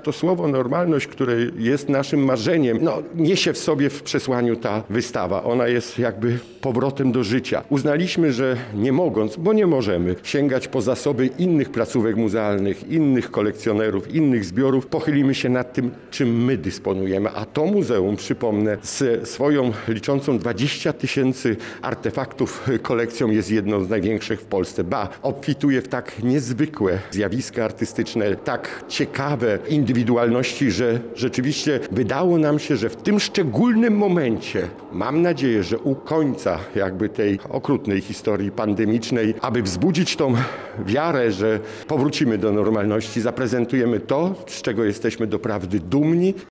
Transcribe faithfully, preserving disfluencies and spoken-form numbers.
to słowo normalność, które jest naszym marzeniem, no, niesie w sobie w przesłaniu ta wystawa. Ona jest jakby powrotem do życia. Uznaliśmy, że nie mogąc, bo nie możemy, sięgać po zasoby innych placówek muzealnych, innych kolekcjonerów, innych zbiorów, pochylimy się nad tym, czym my dysponujemy. A to muzeum, przypomnę, z swoją liczącą dwadzieścia tysięcy artefaktów kolekcją jest jedną z największych w Polsce. Ba, obfituje w tak niezwykłe zjawiska artystyczne, tak ciekawe indywidualności, że rzeczywiście wydało nam się, że w tym szczególnym momencie, mam nadzieję, że u końca jakby tej okrutnej historii pandemicznej, aby wzbudzić tą wiarę, że powrócimy do normalności, zaprezentujemy to, z czego jesteśmy doprawdy dumni.